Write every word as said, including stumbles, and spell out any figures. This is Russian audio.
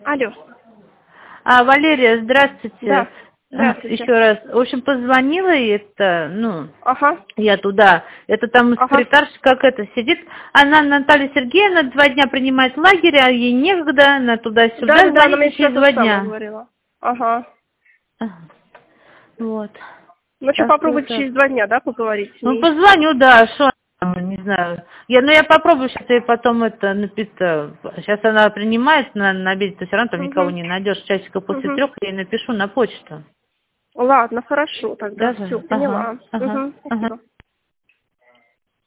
Алло. А, Валерия, здравствуйте. Да. Здравствуйте. Еще раз. В общем, позвонила, и это, ну, Ага. я туда. Это там Ага. секретарша как это сидит. Она, Наталья Сергеевна, два дня принимает в лагере, а ей некогда, она туда-сюда, Да, да, да, она мне звоните сейчас через то два же самое дня. говорила. Ага. Ага. Вот. Ну что, Так что попробуйте так. через два дня, да, поговорить с Ну, ней? позвоню, да, что она, не знаю. Я, ну, я попробую сейчас ей потом это написать. Сейчас она принимает на, на обед, то все равно там никого Угу. не найдешь. Часика после Угу. трех я ей напишу на почту. Ладно, хорошо, тогда Давай. все, Ага, поняла. ага, Угу. ага. Спасибо.